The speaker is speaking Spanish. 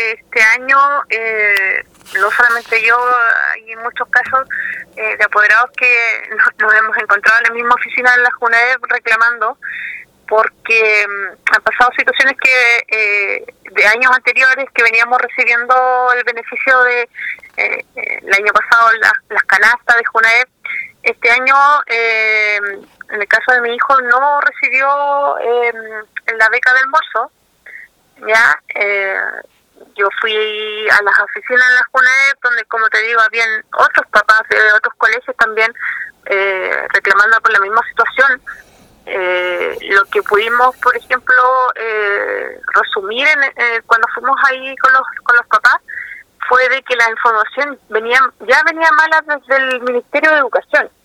este año, no solamente yo, hay muchos casos de apoderados que nos hemos encontrado en la misma oficina de la JUNAEP reclamando, porque han pasado situaciones que de años anteriores que veníamos recibiendo el beneficio de el año pasado las canastas de JUNAEP. Este año, en el caso de mi hijo, no recibió la beca de almuerzo. Ya, yo fui a las oficinas de la JUNAEP, donde, como te digo, habían otros papás de otros colegios también reclamando por la misma situación. Lo que pudimos, por ejemplo, resumir cuando fuimos ahí con los papás, fue de que la información venía mala desde el Ministerio de Educación.